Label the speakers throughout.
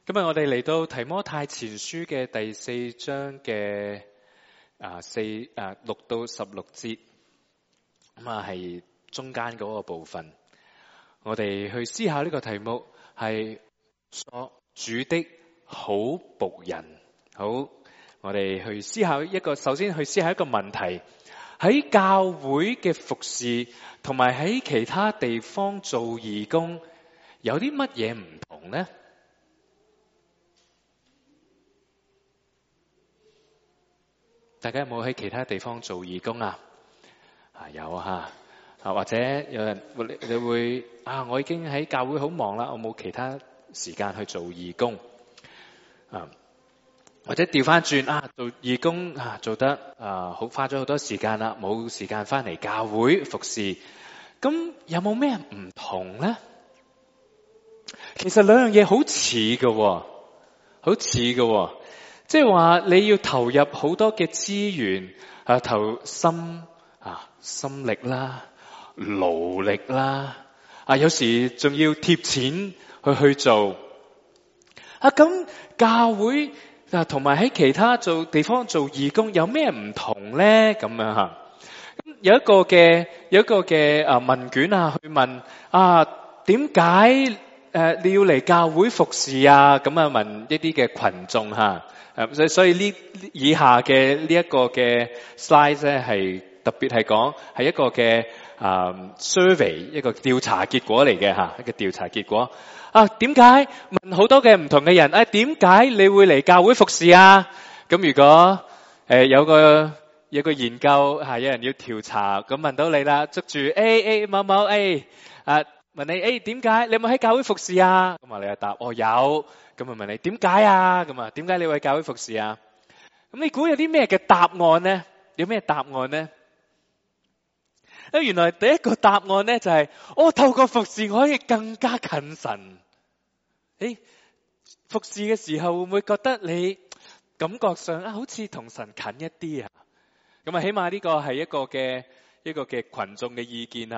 Speaker 1: 今日我哋嚟到提摩太前書嘅第4章嘅6到16節，係中間嗰個部分。我哋去思考呢個題目係作主的好僕人。好，我哋去思考首先去思考一個問題：喺教會嘅服侍同埋喺其他地方做義工有啲乜嘢唔同呢？大家有冇喺其他地方做義工啊？有或者有人你會我已經喺教會好忙啦，我冇其他時間去做義工或者調翻轉做義工做得花咗好多時間啦，冇時間翻嚟教會服侍。咁有冇咩唔同呢？其實兩樣嘢好似嘅，即係話你要投入好多嘅資源投心力啦、勞力啦，有時仲要貼錢去做咁教會同埋喺其他地方做義工有咩唔同咧？咁樣有一個嘅問卷去問點解你要嚟教會服侍啊？咁問一啲嘅群眾所以以下嘅呢一個嘅 slide 咧係特別係講係一個嘅survey 一個調查結果嚟嘅一個調查結果點解問好多嘅唔同嘅人點解你會嚟教會服侍啊？咁如果有個研究有人要調查咁問到你啦，捉住 A 某某 A 問你點解你有冇喺教會服侍啊？咁你就答有。咁問你點解啊？咁點解你會喺教會服侍啊？咁你估有啲咩嘅答案呢？有咩答案呢？原來第一個答案呢就係透過服侍我可以更加近神。服侍嘅時候會唔會覺得你感覺上好似同神近一啲啊？咁起碼呢個係一個嘅群眾嘅意見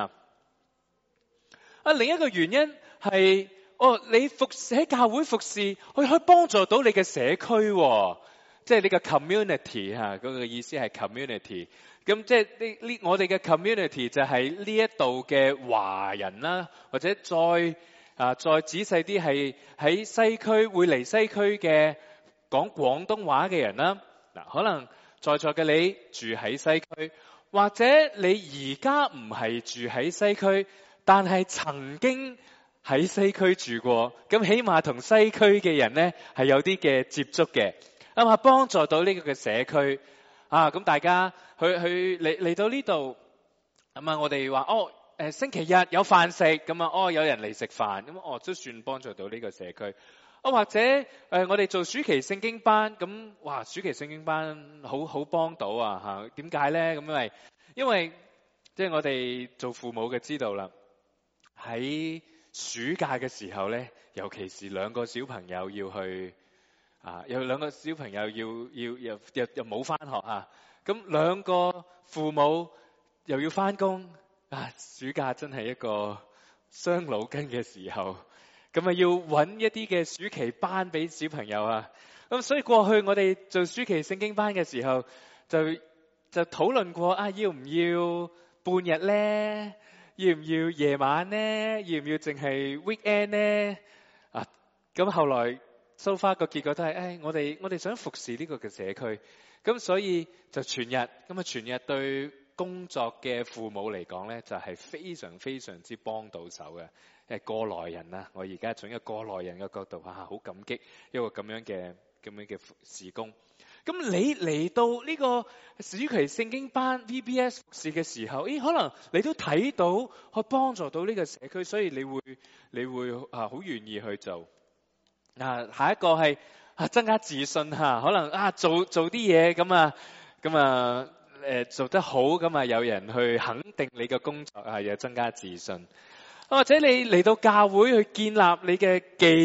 Speaker 1: 另一個原因係你服侍喺教會服侍，可以幫助到你嘅社區即係你嘅 community 嗰個意思係 community。咁即係我哋嘅 community 就係呢一度嘅華人啦，或者再仔細啲係喺西區會嚟西區嘅講廣東話嘅人啦。可能在座嘅你住喺西區，或者你而家唔係住喺西區，但係曾經喺西區住過，咁起碼同西區嘅人呢係有啲嘅接觸嘅，幫助到呢個嘅社區咁大家去嚟到呢度我哋話星期日有飯食咁有人嚟食飯咁都算幫助到呢個社區或者我哋做暑期聖經班咁暑期聖經班好幫到點解咧？咁因為即係我哋做父母嘅知道啦，喺暑假嘅時候咧，尤其是兩個小朋友要去有兩個小朋友要冇返學咁兩個父母又要返工暑假真係一個傷腦筋嘅時候，咁要搵一啲嘅暑期班俾小朋友咁所以過去我哋做暑期聖經班嘅時候就討論過要唔要半日咧？要唔要夜晚呢？要唔要淨係 weekend 呢？咁後來 so far 個結果都係我哋想服侍呢個嘅社區，咁所以就全日全日對工作嘅父母嚟講咧，就係非常非常之幫到手嘅。過來人我而家從一個過來人嘅角度好感激一個咁樣嘅事工。咁你嚟到呢個暑期聖經班 VBS 服侍嘅時候，可能你都睇到去幫助到呢個社區，所以你會好願意去做。下一個係增加自信可能做啲嘢咁做得好有人去肯定你嘅工作又增加自信。或者你嚟到教會去建立你嘅技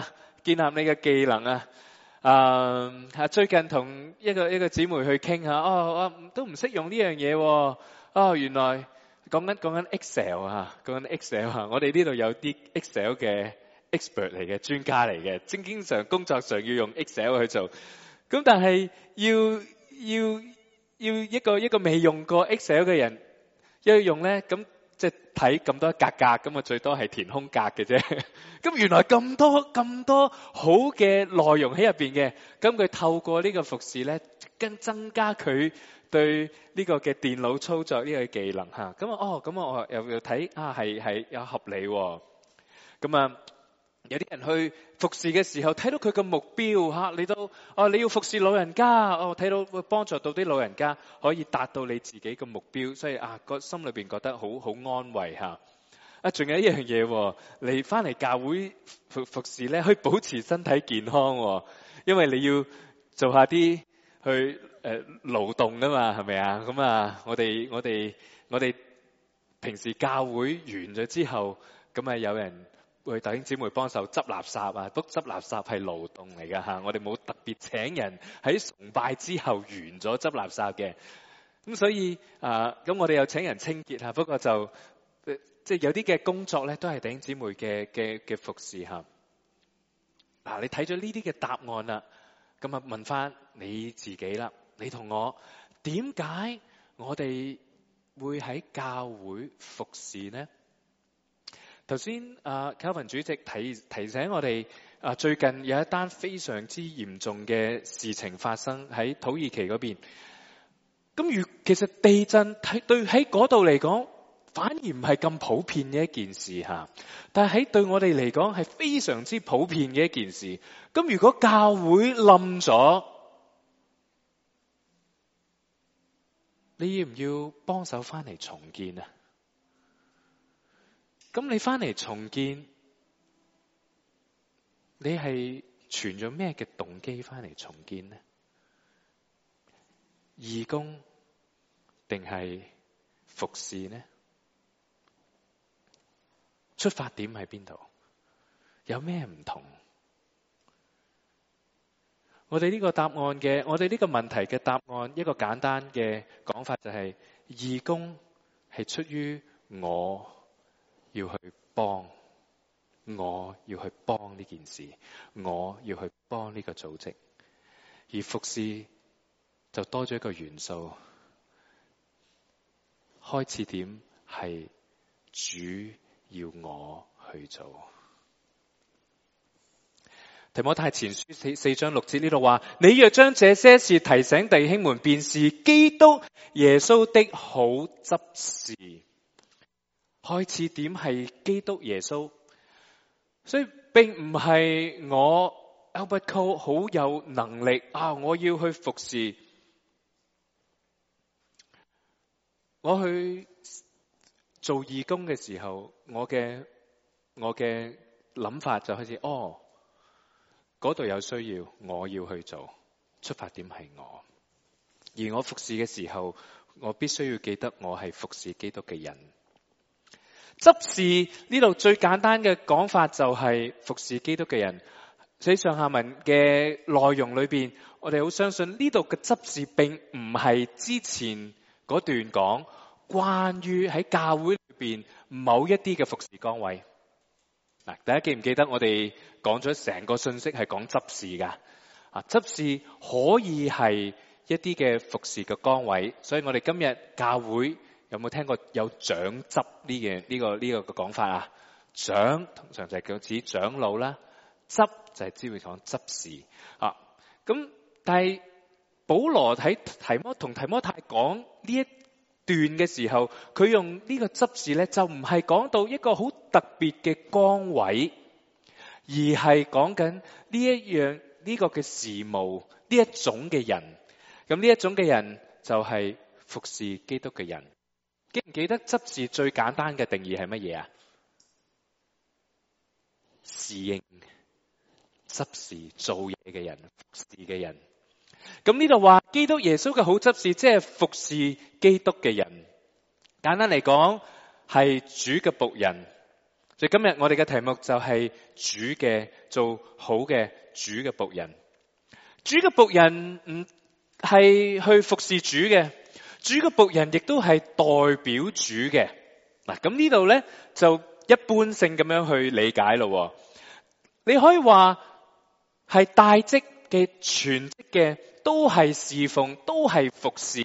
Speaker 1: 能最近同一個姊妹去傾下我都唔識用呢樣嘢原來講緊 Excel 講緊 Excel 我哋呢度有啲 Excel 嘅 expert 嚟嘅，專家嚟嘅，經常工作上要用 Excel 去做。咁但係要一個未用過 Excel 嘅人要用咧，咁即係睇咁多格格，咁啊最多係填空格嘅啫。咁原來咁多好嘅內容喺入邊嘅，咁佢透過呢個服侍咧，更增加佢對呢個嘅電腦操作呢個技能嚇。咁我又睇係有合理喎。咁啊有啲人去服侍嘅時候，睇到佢嘅目標嚇，你都你要服侍老人家，睇到會幫助到啲老人家可以達到你自己嘅目標，所以個心裏邊覺得好安慰嚇。仲有一樣嘢，你翻嚟教會服侍咧，可以保持身體健康，因為你要做下啲去勞動啊嘛，係咪啊？咁啊，我哋平時教會完咗之後，咁啊有人為弟兄姊妹幫手執垃圾啊，執垃圾係勞動嚟噶嚇，我哋冇特別請人喺崇拜之後完咗執垃圾嘅，咁所以咁我哋又請人清潔嚇，不過就即係有啲嘅工作咧，都係弟兄姊妹嘅服侍嚇。你睇咗呢啲嘅答案啦，咁啊問翻你自己啦，你同我點解我哋會喺教會服侍呢？頭先Calvin 主席提醒我哋最近有一單非常之嚴重嘅事情發生喺土耳其嗰邊。咁其實地震對喺嗰度嚟講，反而唔係咁普遍嘅一件事嚇，但係喺對我哋嚟講係非常之普遍嘅一件事。咁如果教會冧咗，你要唔要幫手翻嚟重建啊？咁你翻嚟重建，你係存咗咩嘅動機翻嚟重建呢？義工定係服侍呢？出發點喺邊度？有咩唔同？我哋呢個問題嘅答案，一個簡單嘅講法就係，義工係出於我要去幫呢件事，我要去幫呢個組織，而服侍就多咗一個元素，開始點係主要我去做。提摩太前書4章6節呢度話：你若將這些事提醒弟兄們，便是基督耶穌的好執事。開始點係基督耶穌，所以並唔係我 Albert Cole 好有能力我要去服侍，我去做義工嘅時候，我嘅諗法就開始嗰度有需要，我要去做，出發點係我。而我服侍嘅時候，我必須要記得我係服侍基督嘅人。執事呢度最簡單嘅講法就係服侍基督嘅人。喺上下文嘅內容裏邊，我哋好相信呢度嘅執事並唔係之前嗰段講關於喺教會裏邊某一啲嘅服侍崗位。大家記唔記得我哋講咗成個信息係講執事噶？執事可以係一啲嘅服侍嘅崗位，所以我哋今日教會有冇聽過有長執呢個嘅講法啊？長通常就係叫指長老啦，執就係只會講執事咁但係保羅喺同提摩太講呢一段嘅時候，佢用呢個執事咧，就唔係講到一個好特別嘅崗位，而係講緊呢個嘅事務，呢一種嘅人。咁呢一種嘅人就係服侍基督嘅人。記唔記得執事最簡單嘅定義係乜嘢啊？侍應、執事、做嘢嘅人、服侍嘅人。咁呢度話基督耶穌嘅好執事，即係服侍基督嘅人。簡單嚟講，係主嘅僕人。所以今日我哋嘅題目就係主嘅做好嘅主嘅僕人。主嘅僕人唔係去服侍主嘅，主嘅僕人亦都係代表主嘅。嗱，咁呢度咧就一般性咁樣去理解咯。 你可以話係大職嘅、全職嘅，都係侍奉，都係服侍。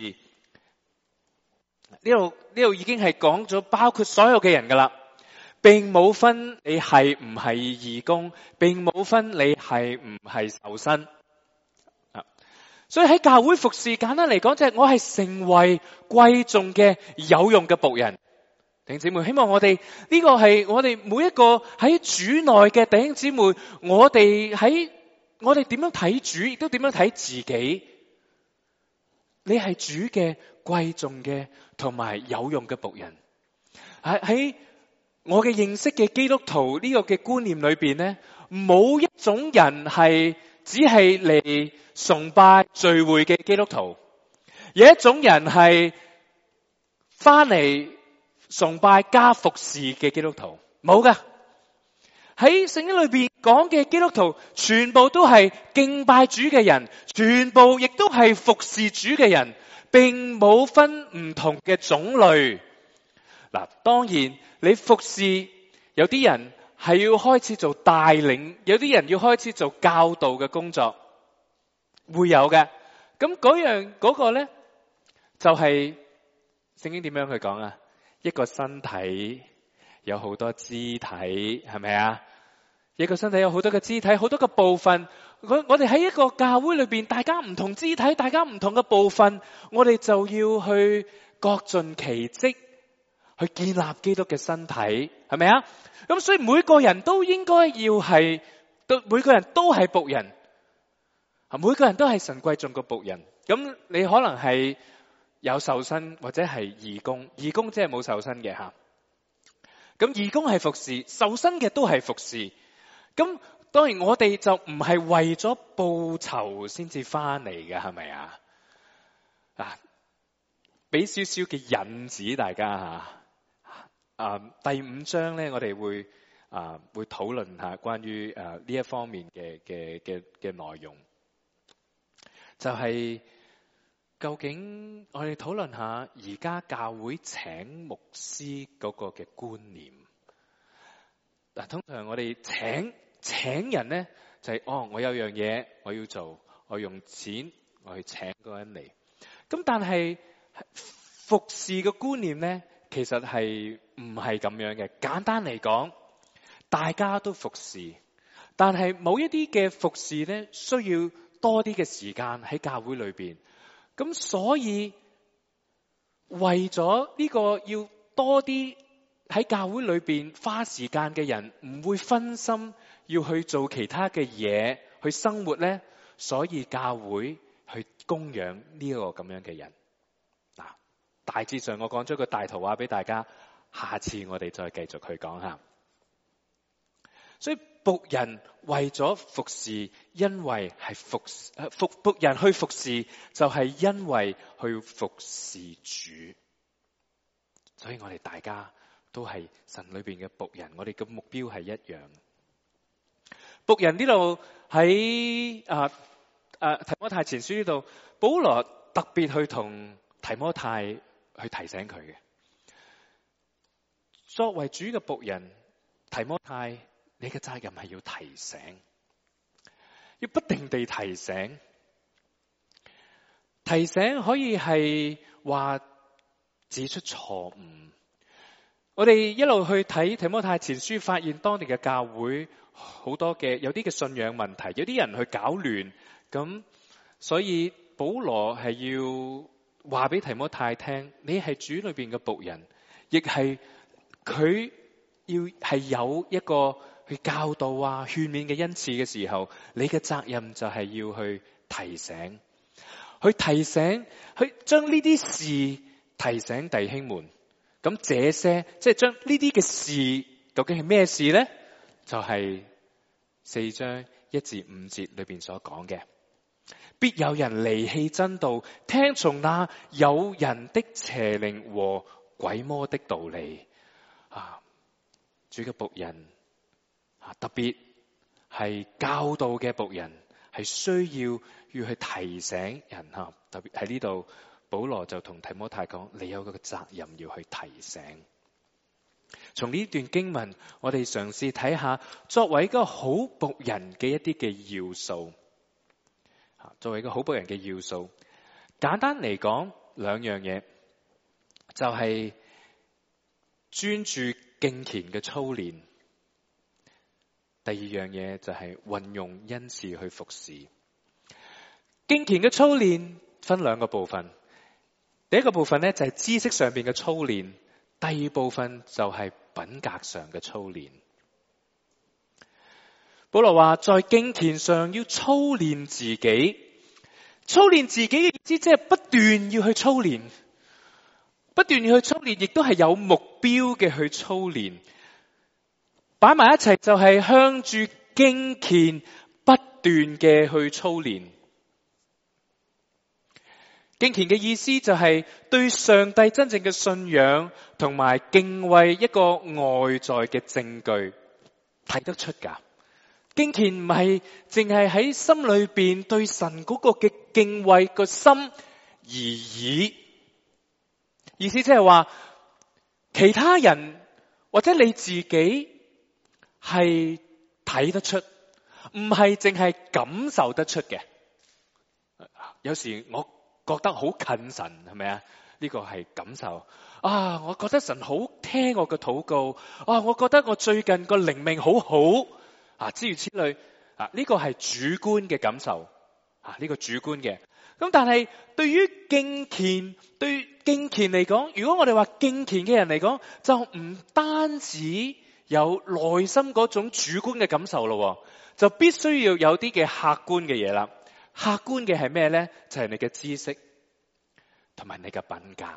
Speaker 1: 呢度已經係講咗包括所有嘅人噶啦，並冇分你係唔係義工，並冇分你係唔係受薪。所以喺教會服侍，簡單嚟講就係我係成為貴重嘅有用嘅僕人。弟兄姊妹，希望我哋呢個係我哋每一個喺主內嘅弟兄姊妹，我哋點樣睇主，亦都點樣睇自己。你係主嘅貴重嘅同埋有用嘅僕人。喺我嘅認識嘅基督徒呢個嘅觀念裏邊咧，冇一種人係只係嚟崇拜聚會嘅基督徒，有一種人係翻嚟崇拜加服侍嘅基督徒，冇噶。喺聖經裏邊講嘅基督徒，全部都係敬拜主嘅人，全部亦都係服侍主嘅人，並冇分唔同嘅種類。嗱，當然你服侍，有啲人係要開始做帶領，有啲人要開始做教導嘅工作，會有嘅。咁嗰個咧，就係聖經點樣去講啊？一個身體有好多肢體，係咪啊？一個身體有好多嘅肢體，好多嘅部分。我哋喺一個教會裏邊，大家唔同肢體，大家唔同嘅部分，我哋就要去各盡其職，去建立基督嘅身體，係咪啊？咁所以每個人都應該要係，每個人都係僕人，每個人都係神貴重嘅僕人。咁你可能係有受薪或者係義工，義工即係冇受薪嘅吓。咁義工係服侍，受薪嘅都係服侍。咁當然我哋就唔係為咗報酬先至翻嚟嘅，係咪啊？嗱，俾少少嘅引子大家吓。第5章咧，我哋會討論下關於呢一方面嘅內容，就係究竟我哋討論下而家教會請牧師嗰個嘅觀念。嗱，通常我哋請人咧，就係我有樣嘢我要做，我用錢我去請嗰個人嚟。咁但係服侍嘅觀念咧，其實係唔係咁樣嘅。簡單嚟講，大家都服侍，但係某一啲嘅服侍咧，需要多啲嘅時間喺教會裏邊。咁所以為咗呢個要多啲喺教會裏邊花時間嘅人，唔會分心要去做其他嘅嘢去生活咧，所以教會去供養呢個咁樣嘅人。嗱，大致上我講咗個大圖畫俾大家，下次我哋再繼續去講下。所以僕人為咗服侍，因為係僕人去服侍，就係因為去服侍主。所以我哋大家都係神裏邊嘅僕人，我哋嘅目標係一樣。僕人呢度喺提摩太前書呢度，保羅特別去同提摩太去提醒佢嘅，作為主嘅僕人，提摩太，你嘅責任係要提醒，要不定地提醒。提醒可以係話指出錯誤。我哋一路去睇提摩太前書，發現當地嘅教會好多嘅有啲嘅信仰問題，有啲人去搞亂，咁所以保羅係要話俾提摩太聽，你係主裏邊嘅僕人，亦係佢要係有一個去教導啊勸勉嘅恩賜嘅時候，你嘅責任就係要去提醒，去將呢啲事提醒弟兄們。咁這些即係將呢啲嘅事，究竟係咩事咧？就係4章1至5節裏邊所講嘅，必有人離棄真道，聽從那有人的邪靈和鬼魔的道理。主嘅僕人特別係教導嘅僕人，係需要去提醒人。特別喺呢度，保羅就同提摩太講，你有個責任要去提醒。 從呢段經文，我哋嘗試睇下作為一個好僕人嘅一啲嘅要素。作為一個好僕人嘅要素，簡單嚟講兩樣嘢，就係專注敬虔嘅操練。第二樣嘢就係運用恩賜去服侍。敬虔嘅操練分兩個部分，第一個部分呢，就係知識上邊嘅操練，第二部分就係品格上嘅操練。保羅話在敬虔上要操練自己，操練自己嘅意思即係不斷要去操練，不斷要去操練，亦都係有目標嘅去操練，擺埋一齊就係向住敬虔不斷嘅去操練。敬虔嘅意思就係對上帝真正嘅信仰同埋敬畏一個外在嘅證據，睇得出㗎。敬虔唔係淨係喺心裏邊對神嗰個嘅敬畏個心而已，意思即係話其他人或者你自己係睇得出，唔係淨係感受得出嘅。有時我覺得好近神，係咪啊？呢個係感受啊！我覺得神好聽我嘅禱告啊！我覺得我最近個靈命好好啊，諸如此類啊，呢個係主觀嘅感受啊，呢個主觀嘅。咁但係對於敬虔嚟講，如果我哋話敬虔嘅人嚟講，就唔單止有內心嗰種主觀嘅感受咯，就必須要有啲嘅客觀嘅嘢啦。客觀嘅係咩咧？就係你嘅知識同埋你嘅品格。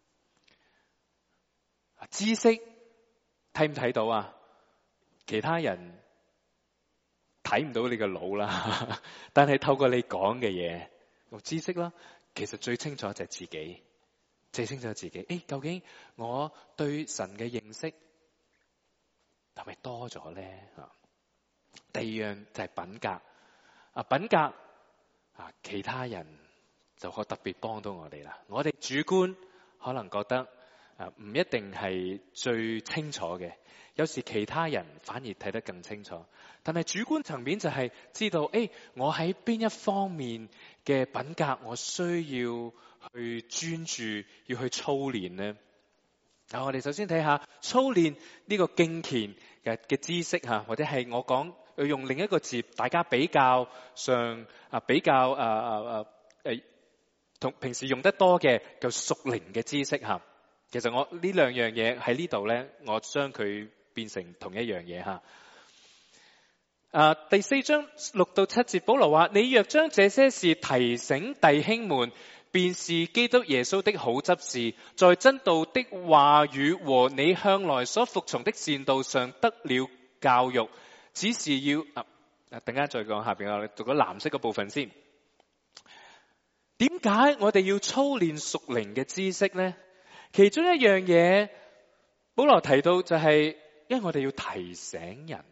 Speaker 1: 知識睇唔睇到啊？其他人睇唔到你嘅腦啦，但係透過你講嘅嘢，用知識啦，其實最清楚就係自己，最清楚自己。究竟我對神嘅認識係咪多咗咧？第二樣就係品格。品格其他人就可特別幫到我哋啦。我哋主觀可能覺得唔一定係最清楚嘅，有時其他人反而睇得更清楚。但係主觀層面就係知道，我喺邊一方面嘅品格，我需要去專注，要去操練呢。我哋首先睇下操練呢個敬虔嘅知識吓，或者係我講用另一個字，大家比較上比較同平時用得多嘅叫屬靈嘅知識吓。其實我呢兩樣嘢喺呢度咧，我將佢變成同一樣嘢吓。第4章6到7節，保羅話：你若將這些事提醒弟兄們，便是基督耶穌的好執事，在真道的話語和你向來所服從的善道上得了教育。只是要等間再講下邊，我哋讀咗藍色嘅部分先。點解我哋要操練屬靈嘅知識呢？其中一樣嘢，保羅提到就係，因為我哋要提醒人。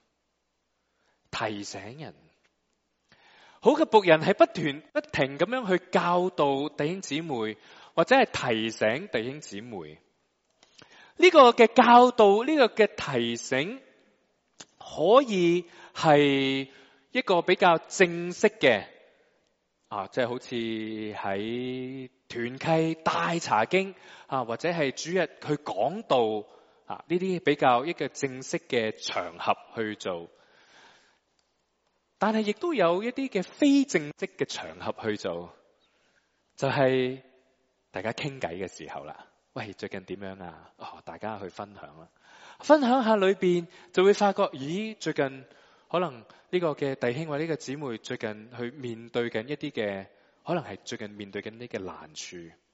Speaker 1: 提醒人，好嘅僕人係不停咁樣去教導弟兄姊妹，或者係提醒弟兄姊妹。呢個嘅教導，呢個嘅提醒，可以係一個比較正式嘅，即係好似喺團契大查經或者係主日去講道呢啲比較一個正式嘅場合去做。但係亦都有一啲嘅非正式嘅場合去做，就係大家傾偈嘅時候啦。喂，最近點樣啊？大家去分享啦，分享下裏邊就會發覺，咦，最近可能呢個嘅弟兄或者呢個姊妹最近去面對緊一啲嘅，可能係最近面對緊呢嘅難處，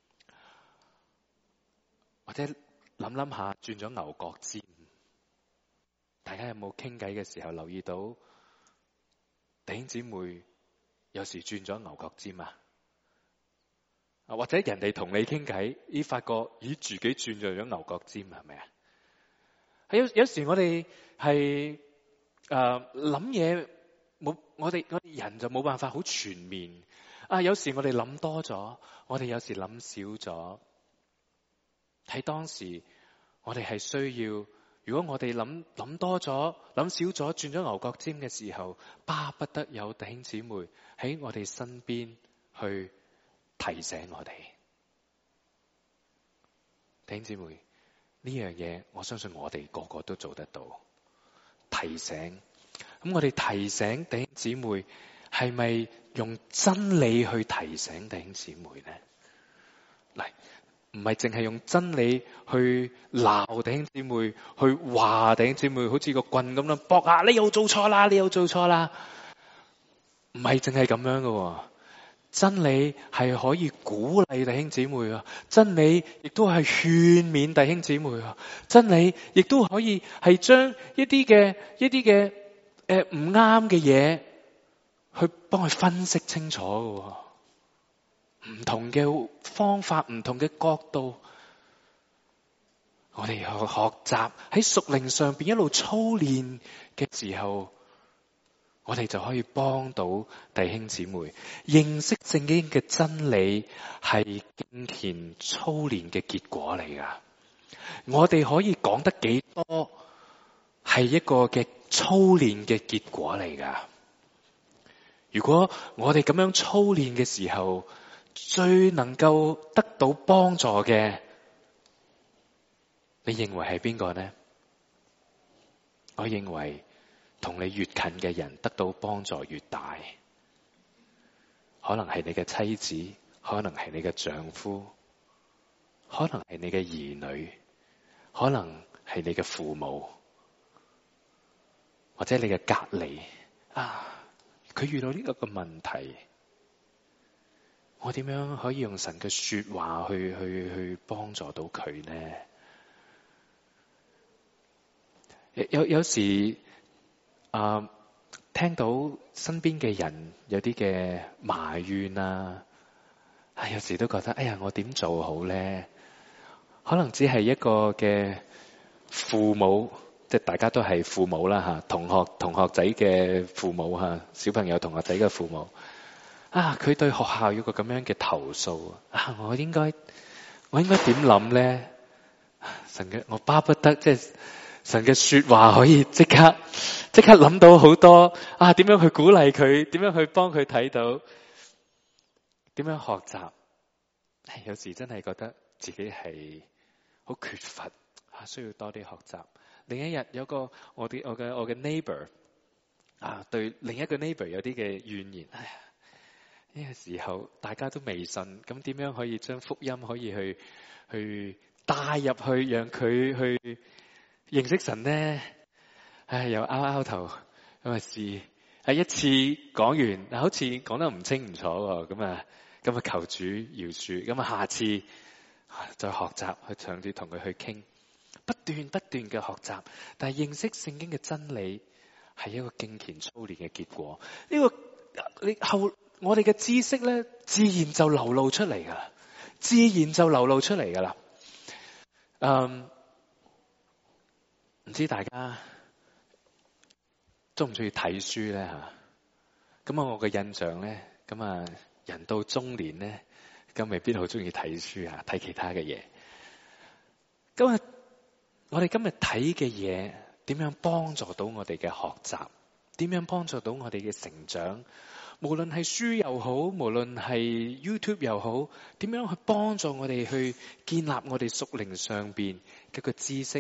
Speaker 1: 或者諗下轉咗牛角尖。大家有冇傾偈嘅時候留意到？弟兄姊妹有時轉咗牛角尖或者人哋同你傾偈，發覺咦自己轉咗牛角尖，係咪啊？有時我哋係諗嘢我哋人就冇辦法好全面有時我哋諗多咗，我哋有時諗少咗。喺當時我哋係需要，如果我哋諗多咗、諗少咗、轉咗牛角尖嘅時候，巴不得有弟兄姊妹喺我哋身邊去提醒我哋。弟兄姊妹，呢樣嘢我相信我哋個個都做得到。提醒，咁我哋提醒弟兄姊妹，係咪用真理去提醒弟兄姊妹呢？嚟，唔係淨係用真理去鬧弟兄姊妹，去話弟兄姊妹，好似個棍咁樣搏下，你又做錯啦，你又做錯啦。唔係淨係咁樣嘅，真理係可以鼓勵弟兄姊妹啊，真理亦都係勸勉弟兄姊妹啊，真理亦都可以係將一啲嘅唔啱嘅嘢去幫佢分析清楚嘅。唔同嘅方法，唔同嘅角度，我哋要學習喺屬靈上邊一路操練嘅時候，我哋就可以幫到弟兄姊妹認識聖經嘅真理，係敬虔操練嘅結果嚟噶。我哋可以講得幾多，係一個嘅操練嘅結果嚟噶。如果我哋咁樣操練嘅時候，最能夠得到幫助嘅，你認為係邊個呢？我認為同你越近嘅人得到幫助越大，可能係你嘅妻子，可能係你嘅丈夫，可能係你嘅兒女，可能係你嘅父母，或者你嘅隔離啊，佢遇到呢個嘅問題。我點樣可以用神嘅說話去幫助到佢呢？有時聽到身邊嘅人有啲嘅埋怨啊，有時都覺得哎呀，我點做好呢？可能只係一個嘅父母，即係大家都係父母啦吓，同學仔嘅父母吓，小朋友同學仔嘅父母。佢對學校有個咁樣嘅投訴我應該點諗咧？我巴不得即係神嘅說話可以即刻諗到好多點樣去鼓勵佢，點樣去幫佢睇到，點樣學習。有時真係覺得自己係好缺乏需要多啲學習。另一日有個我嘅 neighbor 對另一個 neighbor 有啲嘅怨言。呢個時候大家都未信，咁點樣可以將福音可以去帶入去，讓佢去認識神呢？又拗頭咁一次講完，好似講得唔清唔楚喎。咁啊求主饒恕。咁下次再學習去嘗試同佢去傾，不斷嘅學習。但係認識聖經嘅真理係一個敬虔操練嘅結果。我哋嘅知識咧，自然就流露出嚟噶啦，唔知大家中唔中意睇書咧吓？咁我嘅印象咧，人到中年咧，咁未必好中意睇書睇其他嘅嘢。我哋今日睇嘅嘢，點樣幫助到我哋嘅學習？點樣幫助到我哋嘅成長？無論係書又好，無論係 YouTube 又好，點樣去幫助我哋去建立我哋屬靈上邊嘅個知識？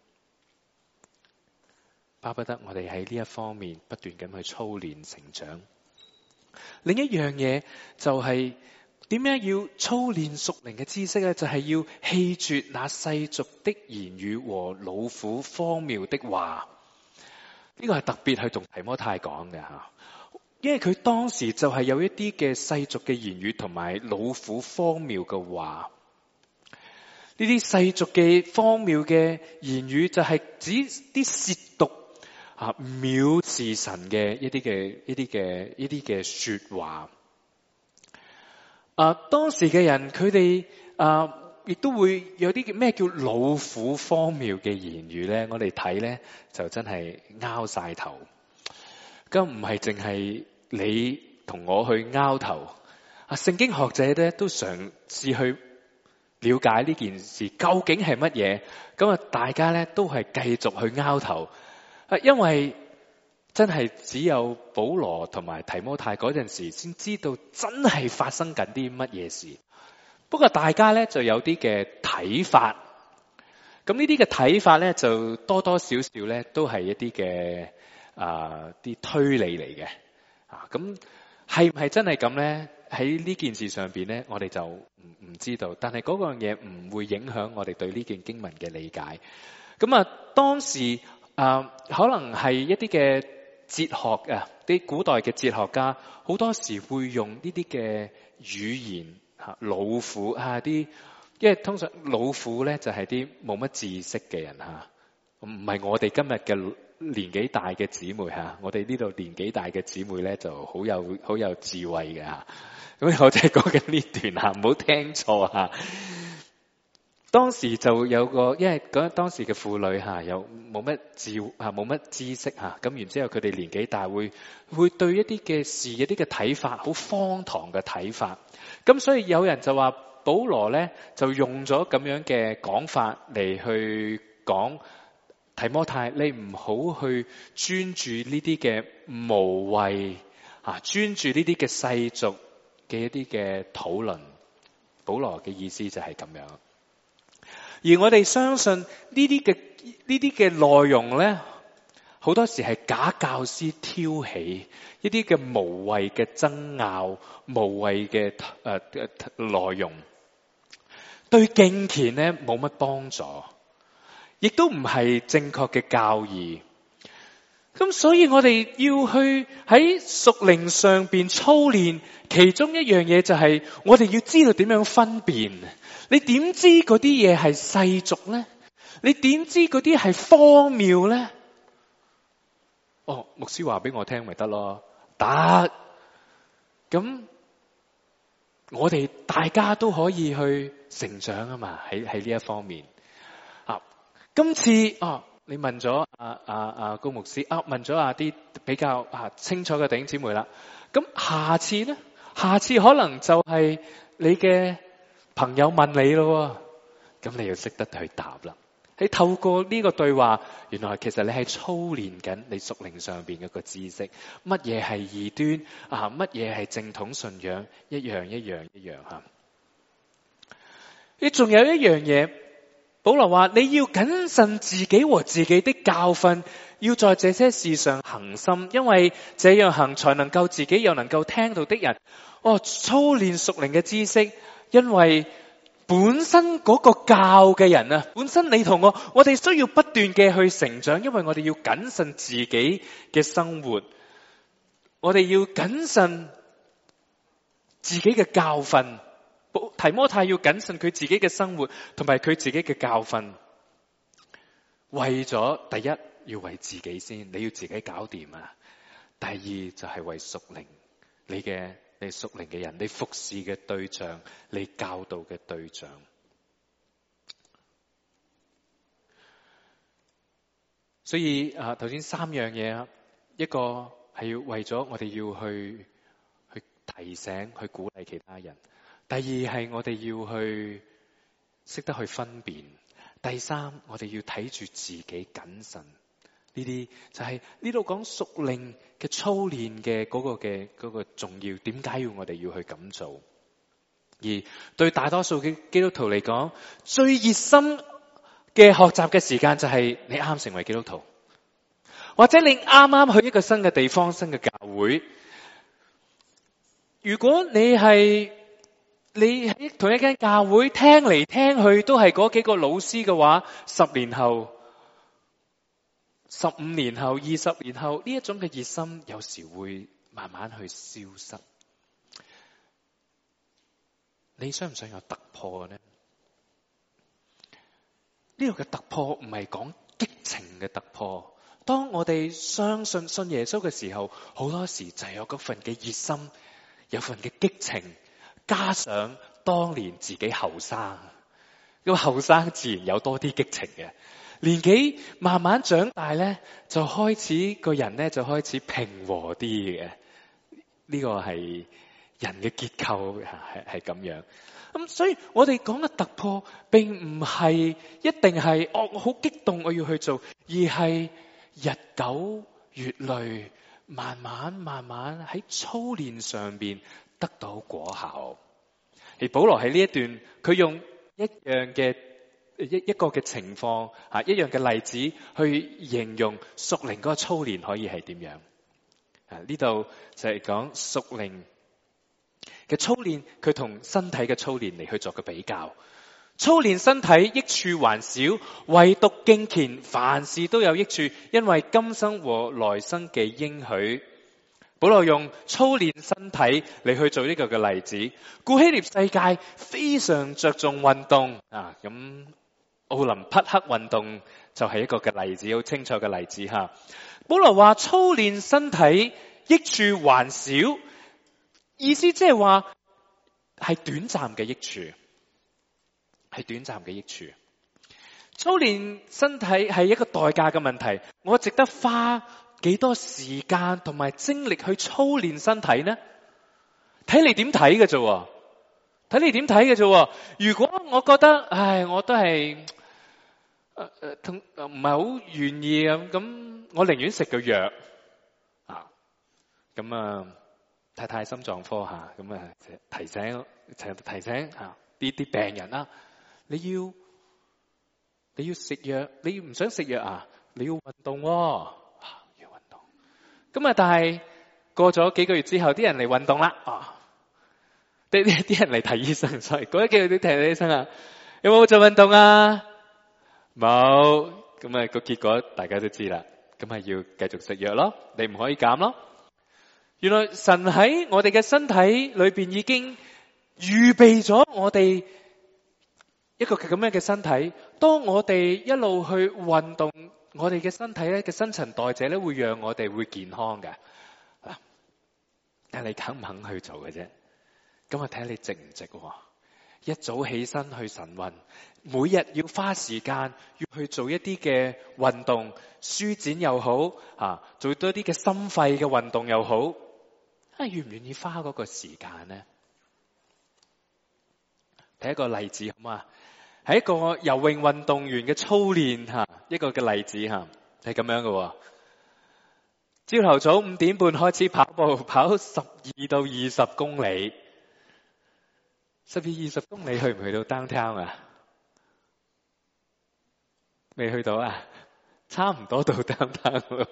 Speaker 1: 巴不得我哋喺呢一方面不斷咁去操練成長。另一樣嘢就係點樣要操練屬靈嘅知識咧？就係要棄絕那世俗的言語和老虎荒謬的話。呢個係特別去同提摩太講嘅吓。因為佢當時就係有一啲嘅世俗嘅言語同埋老虎荒謬嘅話，呢啲世俗嘅荒謬嘅言語就係指啲褻瀆藐視神嘅一啲嘅說話。當時嘅人佢哋亦都會有啲咩叫老虎荒謬嘅言語咧？我哋睇咧就真係拗晒頭。咁唔係淨係你同我去拗頭，聖經學者咧都嘗試去了解呢件事究竟係乜嘢。咁啊，大家咧都係繼續去拗頭，因為真係只有保羅同埋提摩太嗰陣時先知道真係發生緊啲乜嘢事。不過大家咧就有啲嘅睇法，咁呢啲嘅睇法咧就多多少少咧都係一啲嘅啲推理嚟嘅。咁係唔係真係咁咧？喺呢件事上邊咧，我哋就唔知道。但係嗰樣嘢唔會影響我哋對呢件經文嘅理解。咁啊，當時可能係一啲嘅哲學啲古代嘅哲學家好多時會用呢啲嘅語言老婦啲，因為通常老婦咧就係啲冇乜知識嘅人唔係我哋今日嘅年紀大嘅姊妹我哋呢度年紀大嘅姊妹咧就好有智慧嘅咁我就係講緊呢段唔好聽錯當時就有個，因為當時嘅婦女又冇乜知識咁然之後佢哋年紀大會對一啲嘅事一啲嘅睇法好荒唐嘅睇法，咁所以有人就話保羅咧就用咗咁樣嘅講法嚟去講提摩太，你唔好去專注呢啲嘅無謂專注呢啲嘅世俗嘅一啲嘅討論。保羅嘅意思就係咁樣。而我哋相信呢啲嘅內容咧，好多時係假教師挑起一啲嘅無謂嘅爭拗、無謂嘅內容，對敬虔咧冇乜幫助，亦都唔係正確嘅教義。咁所以我哋要去喺屬靈上邊操練，其中一樣嘢就係我哋要知道點樣分辨。你點知嗰啲嘢係世俗咧？你點知嗰啲係荒謬咧？牧師話俾我聽咪得咯，得。咁我哋大家都可以去成長啊嘛，喺呢一方面。今次你問咗高牧師問咗啲比較清楚嘅弟兄姊妹啦。咁下次咧，下次可能就係你嘅朋友問你咯，咁你要識得去答啦。你透過呢個對話，原來其實你係操練緊你屬靈上邊嘅個知識，乜嘢係異端乜嘢係正統信仰，一樣你仲有一樣嘢，保羅話你要謹慎自己和自己的教訓，要在這些事上恒心，因為這樣行才能夠自己又能夠聽到的人操練屬靈嘅知識。因為本身嗰個教嘅人本身你同我哋需要不斷嘅去成長，因為我哋要謹慎自己嘅生活，我哋要謹慎自己嘅教訓。提摩太要謹慎佢自己嘅生活同埋佢自己嘅教訓，為咗第一要為自己先，你要自己搞掂第二就係為屬靈你屬靈嘅人，你服侍嘅對象，你教導嘅對象。所以頭先三樣嘢，一個係要為咗我哋要去提醒、去鼓勵其他人；第二係我哋要去識得去分辨；第三我哋要睇住自己謹慎。呢啲就係呢度講屬靈嘅操練嘅嗰個重要，點解要我哋要去咁做？而對大多數嘅基督徒嚟講，最熱心嘅學習嘅時間就係你啱成為基督徒，或者你啱啱去一個新嘅地方、新嘅教會。如果你喺同一間教會聽嚟聽去都係嗰幾個老師嘅話，10年後、15年後、20年後，呢一種嘅熱心有時會慢慢去消失。你想唔想有突破呢？呢個嘅突破唔係講激情嘅突破。當我哋相信信耶穌嘅時候，好多時就係有嗰份嘅熱心，有份嘅激情，加上當年自己後生，因為後生自然有多啲激情嘅。年紀慢慢長大咧，就開始個人咧就開始平和啲嘅。呢個係人嘅結構係咁樣。咁所以我哋講嘅突破並唔係一定係我好激動我要去做，而係日久月累，慢慢喺操練上邊得到果效。而保羅喺呢一段，佢用一個嘅情況一樣嘅例子去形容屬靈嗰個操練可以係點樣。呢度就係講屬靈嘅操練，佢同身體嘅操練嚟去作個比較。操練身體益處還少，唯獨敬虔凡事都有益處，因為今生和來生嘅應許。保羅用操練身體嚟去做呢個嘅例子。古希臘世界非常着重運動咁奧林匹克運動就係一個嘅例子，好清楚嘅例子吓。保羅話操練身體益處還少，意思即係話係短暫嘅益處，係短暫嘅益處。操練身體係一個代價嘅問題，我值得花幾多時間同埋精力去操練身體呢？睇你點睇嘅啫，睇你點睇嘅啫。如果我覺得，我都係唔係好願意咁我寧願食個藥太心臟科提醒呢啲病人啦，你要食藥，你唔想食藥你要運動要運動。但係過咗幾個月之後，啲人嚟運動啦，啲人嚟睇醫生，所以過咗幾個月睇醫生有冇做運動啊？冇，咁個結果大家都知啦，咁係要繼續食藥咯，你唔可以減咯。原來神喺我哋嘅身體裏邊已經預備咗我哋一個咁樣嘅身體，當我哋一路去運動，我哋嘅身體咧嘅新陳代謝咧會讓我哋會健康嘅。但係你肯唔肯去做嘅啫？咁睇下你值唔值。一早起身去晨運，每日要花時間要去做一啲嘅運動，舒展又好做多啲嘅心肺嘅運動又好，願唔願意花嗰個時間呢？睇一個例子好嘛？係一個游泳運動員嘅操練一個嘅例子係咁樣嘅。朝頭早5點半開始跑步，跑12到20公里。12-20公里去唔去到 downtown 未去到差唔多到 downtown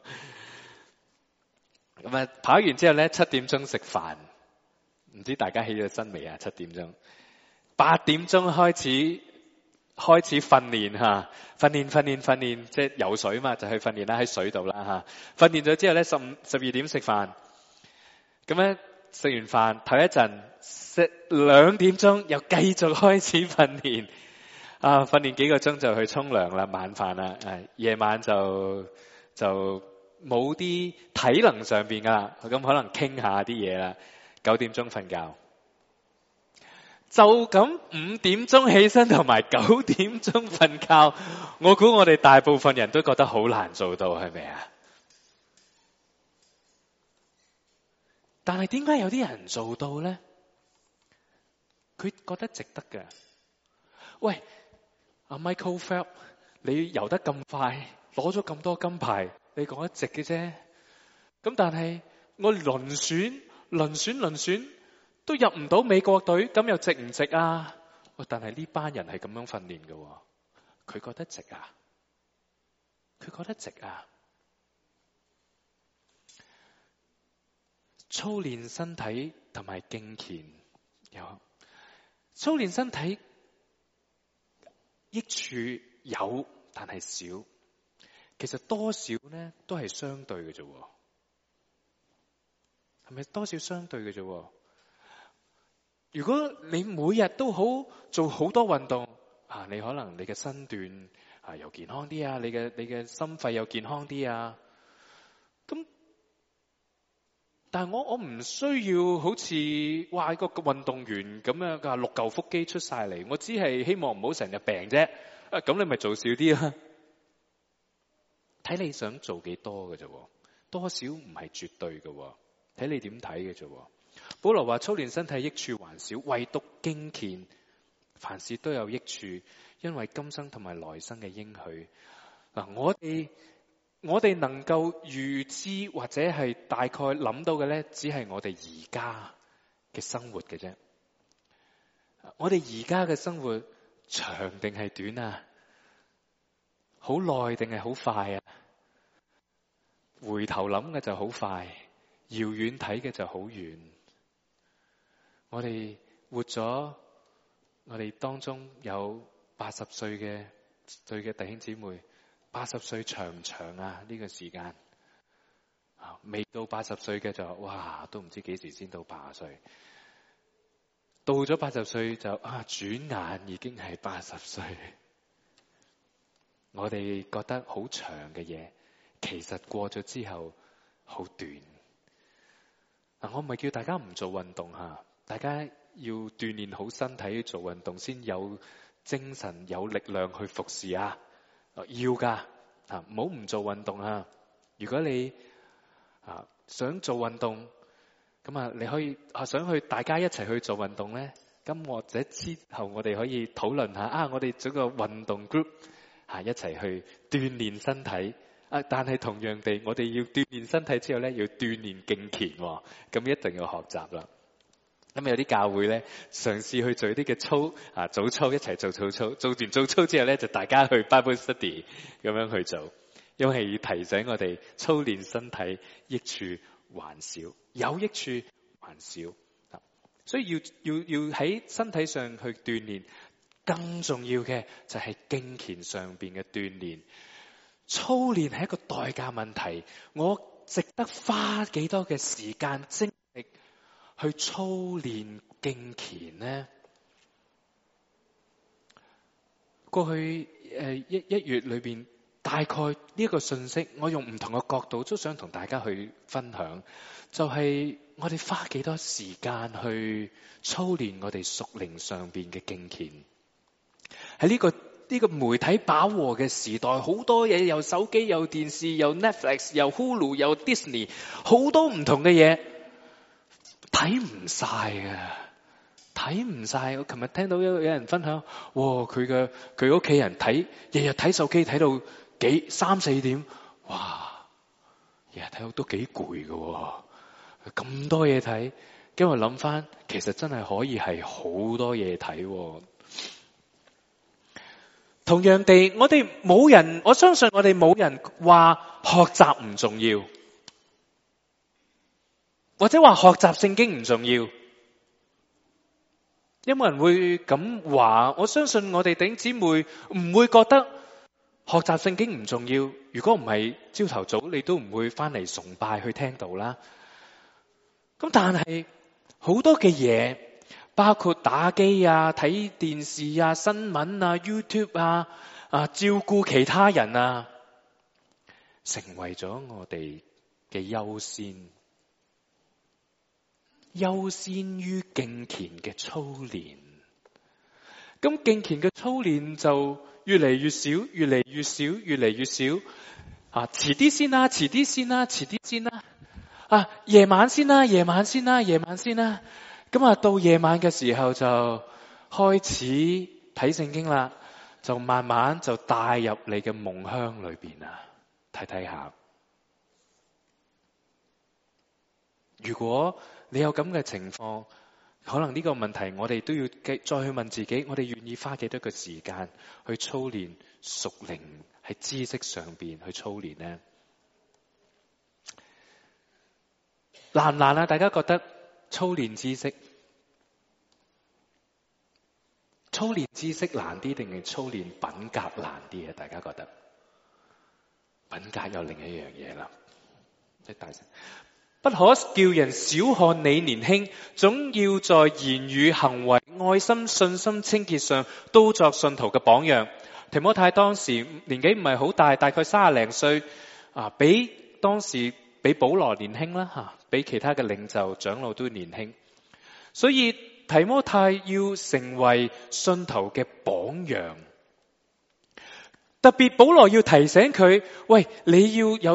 Speaker 1: 咁跑完之後咧，7點鐘食飯，唔知大家起咗身未7點鐘，8點鐘開始訓練訓練，即係游水嘛，就去訓練啦，喺水度啦訓練咗之後咧，12點食飯，咁咧食完飯唞一陣，食2點鐘又繼續開始訓練，訓練幾個鐘就去沖涼啦，晚飯啦，夜晚就冇啲體能上邊噶啦，咁可能傾下啲嘢啦，9點鐘瞓覺。就咁5點鐘起身同埋9點鐘瞓覺，我估我哋大部分人都覺得好難做到，係咪啊？但係點解有啲人做到咧？佢覺得值得嘅。喂，Michael Phelps，你游得咁快，攞咗咁多金牌，你講得值嘅啫。咁但係我輪選都入唔到美國隊，咁又值唔值啊？但係呢班人係咁樣訓練嘅，佢覺得值啊？佢覺得值啊？操練身體同埋敬虔，操練身體益處有，但係少。其實多少呢都係相對嘅啫，係咪多少相對嘅啫？如果你每日都做好多運動你可能你嘅身段又健康啲你嘅心肺又健康啲咁。但係我唔需要好似個運動員咁樣6嚿腹肌出晒嚟，我只係希望唔好成日病啫。咁你咪做少啲啦。睇你想做幾多嘅啫，多少唔係絕對嘅。 睇你點睇嘅啫。保羅話操練身體益處還少，唯獨敬虔凡事都有益處，因為今生同埋來生嘅應許。嗱，我哋能夠預知或者係大概諗到嘅咧，只係我哋而家嘅生活嘅啫。我哋而家嘅生活長定係短啊？好耐定係好快啊？回頭諗嘅就好快，遙遠睇嘅就好遠。我哋活咗，我哋當中有80歲嘅弟兄姊妹，80歲長唔長啊？呢個時間未到80歲嘅就哇，都唔知幾時先到80歲。到咗80歲就轉眼已經係80歲。我哋覺得好長嘅嘢，其實過咗之後好短。我唔係叫大家唔做運動吓，大家要鍛煉好身體做運動先有精神有力量去服侍啊！要噶唔好唔做運動啊！如果你想做運動，咁你可以想去大家一齊去做運動咧，咁或者之後我哋可以討論下我哋整個運動 group 一齊去鍛煉身體。但係同樣地，我哋要鍛煉身體之後咧，要鍛煉敬虔，咁一定要學習啦。咁有啲教會咧，嘗試去做啲嘅早操，一齊做早操，做完早操之後咧，就大家去 Bible study 咁樣去做，因為要提醒我哋操練身體益處還少，有益處還少，所以要喺身體上去鍛煉。更重要嘅就係敬虔上邊嘅鍛煉。操練係一個代價問題，我值得花幾多嘅時間精力去操練敬虔呢？過去一月裏邊，大概呢一個信息，我用唔同嘅角度都想同大家去分享，就係我哋花幾多時間去操練我哋屬靈上邊嘅敬虔。喺呢個媒體飽和嘅時代，好多嘢，有手機，有電視，有 Netflix， 有 Hulu， 有 Disney， 好多唔同嘅嘢，睇唔晒嘅，睇唔晒。我琴日聽到有人分享，佢屋企人日日睇手機睇到3、4點，哇，日日睇到都幾攰㗎，咁多嘢睇。跟住我諗翻，其實真係可以係好多嘢睇。同樣地，我相信我哋冇人話學習唔重要，或者話學習聖經唔重要。有冇人會咁話？我相信我哋弟兄姊妹唔會覺得學習聖經唔重要。如果唔係朝頭早，你都唔會翻嚟崇拜去聽到啦。咁但係好多嘅嘢，包括打機啊、睇電視啊、新聞啊、YouTube 啊、照顧其他人啊，成為咗我哋嘅優先於敬虔嘅操練。咁敬虔嘅操練就越嚟越少，越嚟越少，越嚟越少。遲啲先啦，遲啲先啦，遲啲先啦。夜晚先啦，夜晚先啦，夜晚先啦。咁到夜晚嘅時候就開始睇聖經啦，就慢慢就帶入你嘅夢鄉裏邊啊，睇下。如果你有咁嘅情況，可能呢個問題我哋都要再去問自己，我哋願意花幾多個時間去操練屬靈喺知識上邊去操練呢？難唔難啊？大家覺得操練知識難啲定係操練品格難啲啊？大家覺得品格有另一樣嘢啦，即係大聲，不可叫人小看你年輕，總要在言語、行為、愛心、信心、清潔上都作信徒嘅榜樣。提摩太當時年紀唔係好大，大概30零歲，當時比保羅年輕啦，比其他嘅領袖長老都年輕，所以提摩太要成為信徒嘅榜樣。特別保羅要提醒佢，喂，你要有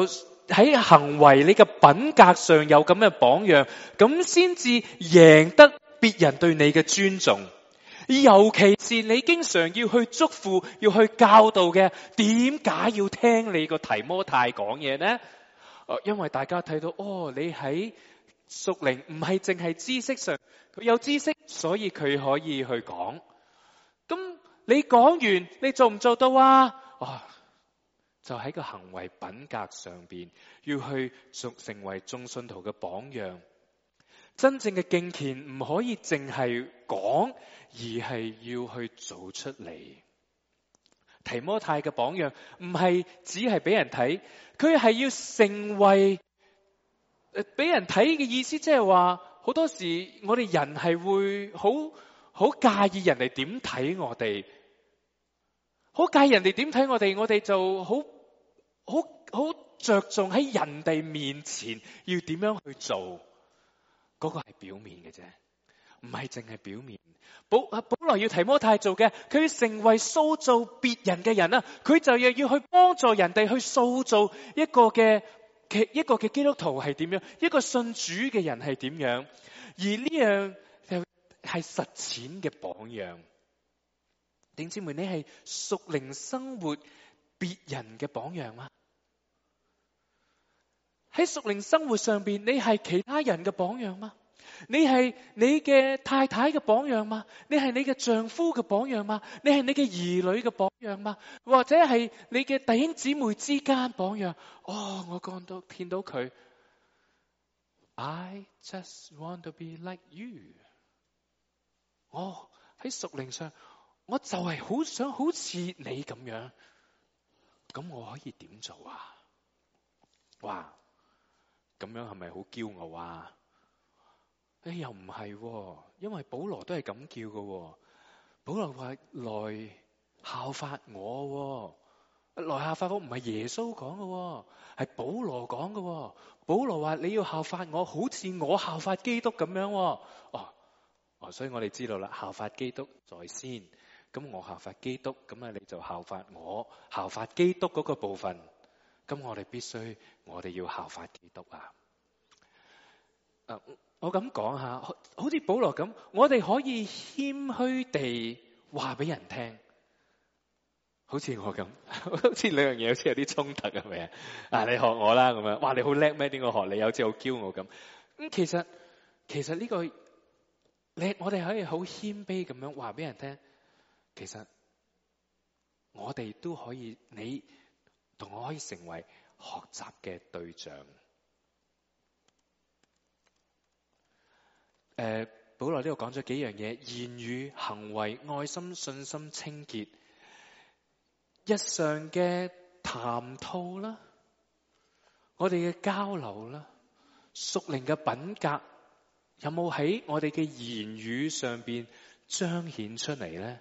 Speaker 1: 喺行為你嘅品格上有咁嘅榜樣，咁先至贏得別人對你嘅尊重。尤其是你經常要去囑咐、要去教導嘅，點解要聽你個提摩太講嘢呢？因為大家睇到你喺屬靈唔係淨係知識上，佢有知識，所以佢可以去講。咁你講完，你做唔做到啊？就喺個行為品格上邊，要去成為眾信徒嘅榜樣。真正嘅敬虔唔可以淨係講，而係要去做出嚟。提摩太嘅榜樣唔係只係俾人睇，佢係要成為俾人睇嘅意思，即係話好多時我哋人係會好介意人哋點睇我哋，好介意人哋點睇我哋，我哋就好着重喺人哋面前要點樣去做。嗰個係表面嘅啫，唔係淨係表面。保羅要提摩太做嘅，佢要成為塑造別人嘅人啊！佢就要去幫助人哋去塑造一個嘅基督徒係點樣，一個信主嘅人係點樣，而呢樣就係實踐嘅榜樣。弟兄姊妹，你係屬靈生活別人嘅榜樣嗎？喺屬靈生活上邊，你係其他人嘅榜樣嗎？你係你嘅太太嘅榜樣嗎？你係你嘅丈夫嘅榜樣嗎？你係你嘅兒女嘅榜樣嗎？或者係你嘅弟兄姊妹之間榜樣？我見到佢 I just want to be like you。喺屬靈上，我就係好想好似你咁樣。咁我可以點做啊？哇！咁樣係咪好驕傲啊？又唔係，因為保羅都係咁叫嘅。保羅話來效法我，來效法我唔係耶穌講嘅，係保羅講嘅。保羅話你要效法我，好似我效法基督咁樣。所以我哋知道啦，效法基督在先。咁我效法基督，咁你就效法我，效法基督嗰個部分。咁我哋要效法基督啊！我咁講下，好似保羅咁，我哋可以謙虛地話俾人聽，好似我咁，好似兩樣嘢好似有啲衝突，係咪啊？你學我啦咁樣，哇！你好叻咩？點解學你？好似好驕傲咁。其實呢個我哋可以好謙卑咁樣話俾人聽，其實我哋都可以，你同我可以成為學習嘅對象。保羅呢度講咗幾樣嘢：言語、行為、愛心、信心、清潔。日常嘅談吐啦，我哋嘅交流啦，屬靈嘅品格有冇喺我哋嘅言語上邊彰顯出嚟咧？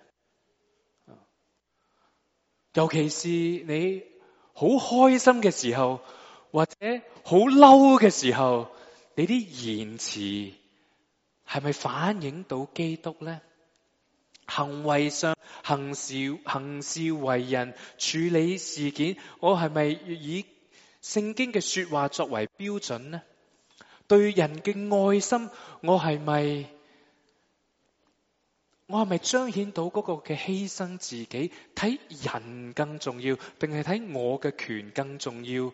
Speaker 1: 尤其是你好開心嘅時候，或者好嬲嘅時候，你啲言辭係咪反映到基督咧？行為上行事為人，處理事件，我係咪以聖經嘅說話作為標準呢？對人嘅愛心，我係咪彰顯到嗰個嘅犧牲自己，睇人更重要，定係睇我嘅權更重要？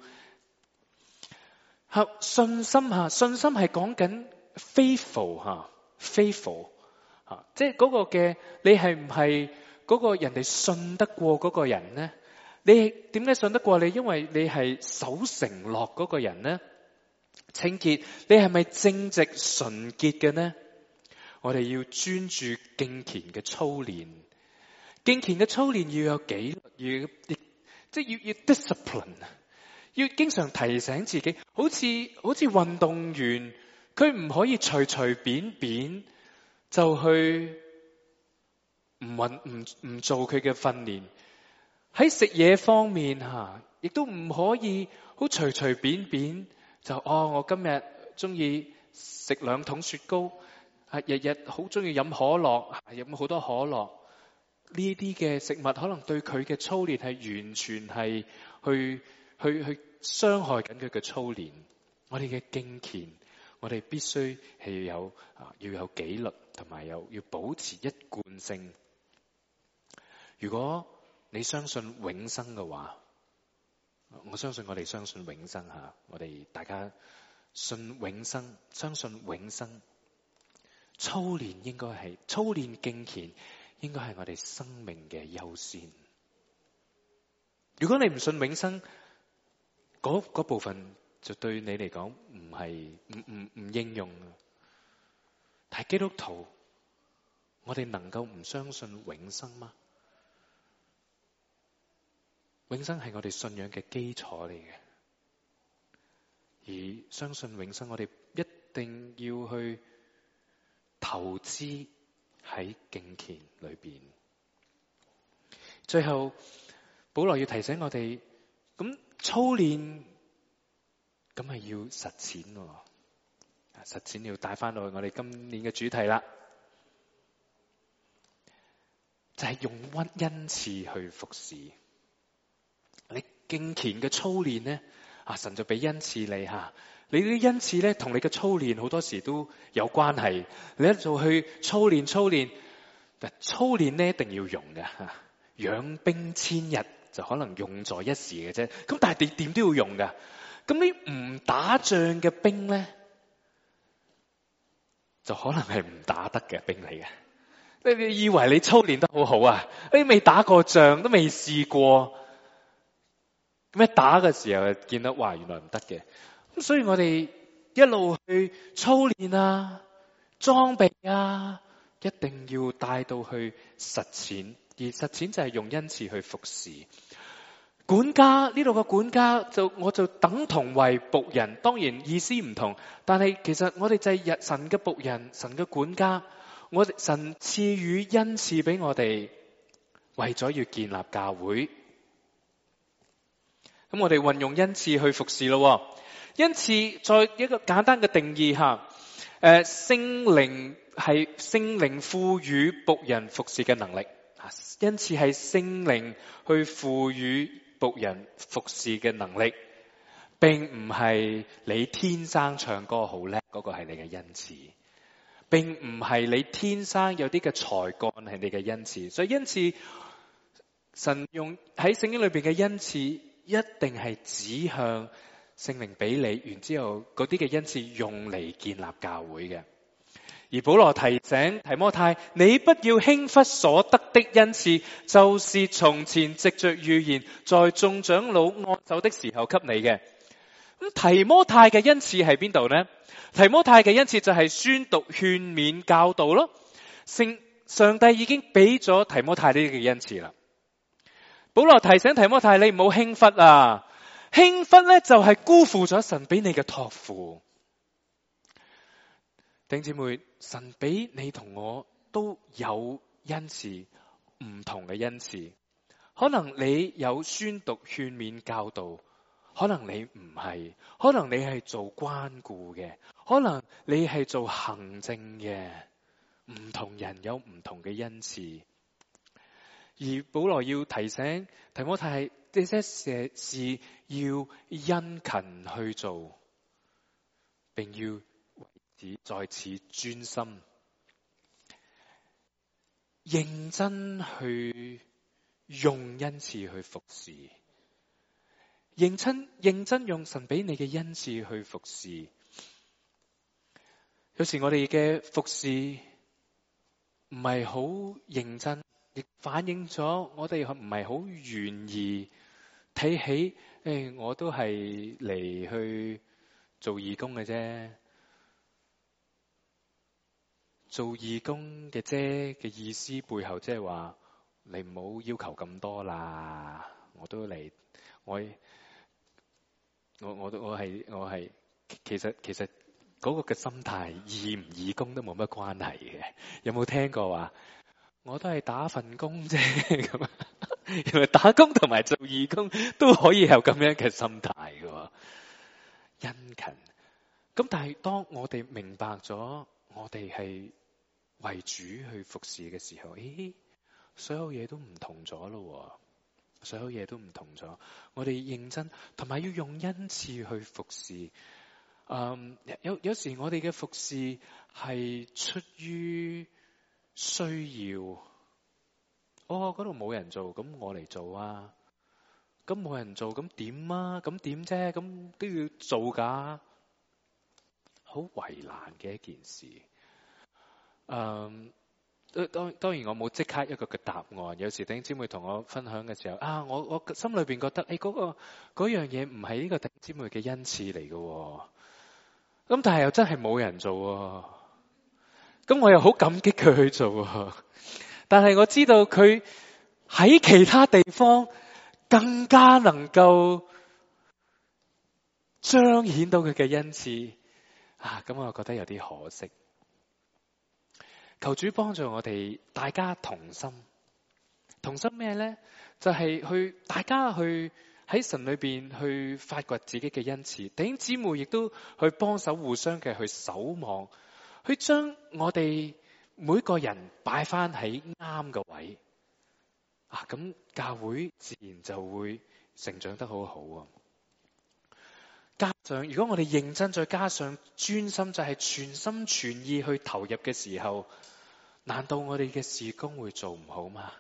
Speaker 1: 信心係講緊 faithful 即係嗰個嘅，你係唔係嗰個人哋信得過嗰個人呢？你點解信得過你？因為你係守承諾嗰個人呢？清潔，你係咪正直純潔嘅呢？我哋要專注敬虔嘅操練，敬虔嘅操練要有紀律，要 discipline， 要經常提醒自己，好似運動員，佢唔可以隨便就去唔做佢嘅訓練。喺食嘢方面亦都唔可以好隨便就我今日中意食2桶雪糕，日日好中意飲可樂，飲好多可樂。呢啲嘅食物可能對佢嘅操練係完全係去傷害緊佢嘅操練。我哋嘅敬虔，我哋必須係要有紀律，同埋要保持一貫性。如果你相信永生嘅話，我相信我哋相信永生吓，我哋大家信永生，相信永生。操練敬虔應該係我哋生命嘅優先。如果你唔信永生，嗰部分就對你嚟講唔應用。但係基督徒，我哋能夠唔相信永生嗎？永生係我哋信仰嘅基礎嚟嘅，而相信永生，我哋一定要去投資喺敬虔裏邊。最後，保羅要提醒我哋，咁操練咁係要實踐喎，實踐要帶翻到去我哋今年嘅主題啦，就係用恩賜去服侍。你敬虔嘅操練咧，神就俾恩賜你吓。你啲恩賜咧，同你嘅操練好多時都有關係。你一做去操練，但操練咧一定要用嘅吓。養兵千日就可能用在一時嘅啫。咁但係你點都要用噶。咁你唔打仗嘅兵咧，就可能係唔打得嘅兵嚟嘅。你以為你操練得好好啊？你未打過仗，都未試過。咁一打嘅時候，見到哇，原來唔得嘅。咁所以我哋一路去操練啊、裝備啊，一定要帶到去實踐。而實踐就係用恩賜去服侍。管家呢度嘅管家我就等同為僕人，當然意思唔同，但係其實我哋就係神嘅僕人，神嘅管家。神賜予恩賜俾我哋，為咗要建立教會。咁我哋運用恩賜去服侍咯。恩賜再一個簡單嘅定義下，聖靈係聖靈賦予僕人服侍嘅能力。恩賜係聖靈去賦予僕人服侍嘅能力，並唔係你天生唱歌好叻，嗰個係你嘅恩賜，並唔係你天生有啲嘅才幹係你嘅恩賜。所以恩賜，神用喺聖經裏邊嘅恩賜，一定係指向聖靈俾你，然之後嗰啲嘅恩賜用嚟建立教會嘅。而保羅提醒提摩太，你不要輕忽所得的恩賜，就是從前藉着預言在眾長老按手的時候給你嘅。咁提摩太嘅恩賜喺邊度呢？提摩太嘅恩賜就係宣讀、勸勉、教導咯。上帝已經俾咗提摩太呢啲嘅恩賜啦。保羅提醒提摩太，你唔好輕忽啊！輕忽咧就係辜負咗神俾你嘅託付。弟兄姊妹，神俾你同我都有恩賜，唔同嘅恩賜。可能你有宣讀、勸勉、教導，可能你唔係，可能你係做關顧嘅，可能你係做行政嘅。唔同人有唔同嘅恩賜。而保羅要提醒提摩太，這些事要殷勤去做，並要在此專心，認真去用恩賜去服侍，認真用神俾你嘅恩賜去服侍。有時我哋嘅服侍唔係好認真，亦反映咗我哋唔係好願意睇起，我都係嚟去做義工嘅啫。做義工嘅啫嘅意思背後即係話，你唔好要求咁多啦，我都嚟，我係，其實嗰個嘅心態義唔義工都冇乜關係嘅。有冇聽過話？我都係打份工啫咁，原來打工同埋做義工都可以有咁樣嘅心態嘅，殷勤。咁但係當我哋明白咗，我哋係為主去服侍嘅時候，所有嘢都唔同咗咯。 所有嘢都唔同咗。我哋認真，同埋要用恩賜去服侍。有時我哋嘅服侍係出於需要。嗰度冇人做，咁我嚟做啊。咁冇人做，咁點啊？咁點啫？咁都要做㗎。好為難嘅一件事。當然我冇即刻一個嘅答案。有時弟兄姊妹同我分享嘅時候，我心裏邊覺得，嗰樣嘢唔係呢個弟兄姊妹嘅恩賜嚟嘅。咁但係又真係冇人做。咁我又好感激佢去做。但係我知道佢喺其他地方更加能夠彰顯到佢嘅恩賜。咁我覺得有啲可惜。求主幫助我哋，大家同心。同心咩呢？就係大家去喺神裏邊去發掘自己嘅恩賜。弟兄姊妹亦都去幫手，互相嘅去守望，去將我哋每個人擺翻喺啱嘅位。咁教會自然就會成長得好好。加上如果我哋認真，再加上專心，就係全心全意去投入嘅時候，難道我哋嘅事工會做唔好嗎？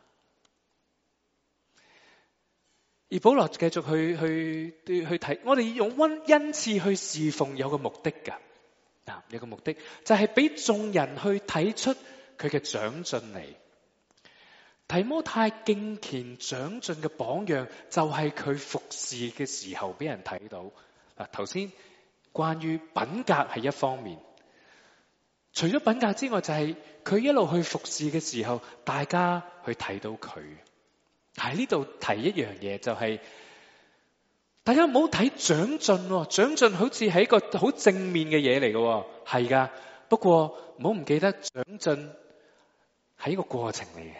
Speaker 1: 而保羅繼續去睇，我哋用恩賜去侍奉有個目的㗎。有個目的就係俾眾人去睇出佢嘅長進嚟。提摩太敬虔長進嘅榜樣，就係佢服侍嘅時候俾人睇到。頭先關於品格係一方面，除咗品格之外，就係佢一路去服侍嘅時候，大家去睇到佢。喺呢度提一樣嘢，就係大家唔好睇長進。長進好似係一個好正面嘅嘢嚟嘅，係噶。不過唔好唔記得，長進係一個過程嚟嘅。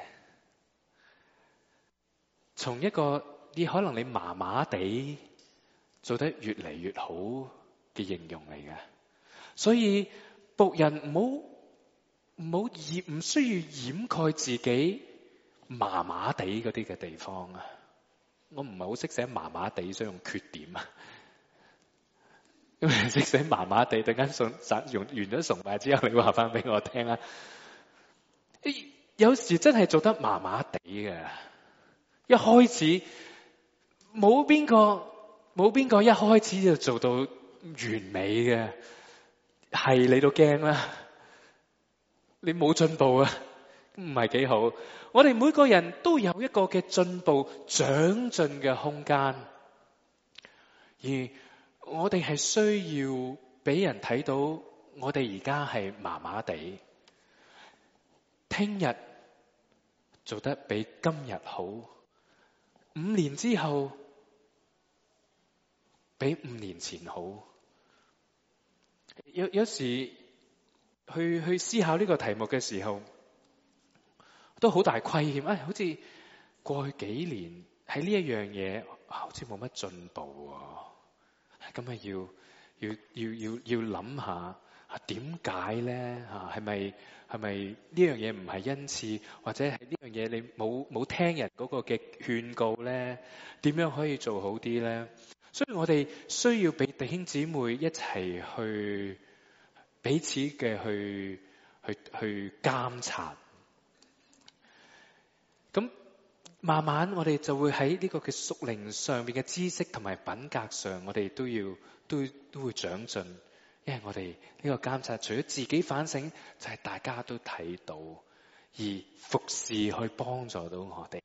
Speaker 1: 從一個可能你麻麻地做得越嚟越好嘅形容嚟嘅，所以僕人唔需要掩蓋自己麻麻地嗰啲嘅地方啊。我唔係好識寫麻麻地，想用缺點啊。因為識寫麻麻地，突然間完咗崇拜之後，你話翻俾我聽啊。有時真係做得麻麻地嘅。一開始冇邊個一開始就做到完美嘅，係你都驚啦。你冇進步啊，唔係幾好。我哋每個人都有一個嘅進步長進嘅空間，而我哋係需要俾人睇到我哋而家係麻麻地，聽日做得比今日好，5年之後比5年前好。有時去思考呢個題目嘅時候，都好大虧欠。好似過去幾年喺呢一樣嘢，好似冇乜進步。咁要諗下點解咧？係咪呢樣嘢唔係恩賜，或者係呢樣嘢你冇聽人嗰個嘅勸告咧？點樣可以做好啲咧？所以我哋需要俾弟兄姊妹一齊去彼此嘅去監察。咁慢慢我哋就會喺呢個嘅屬靈上邊嘅知識同埋品格上，我哋都會長進。因為我哋呢個監察，除咗自己反省，就係大家都睇到，而服侍去幫助到我哋。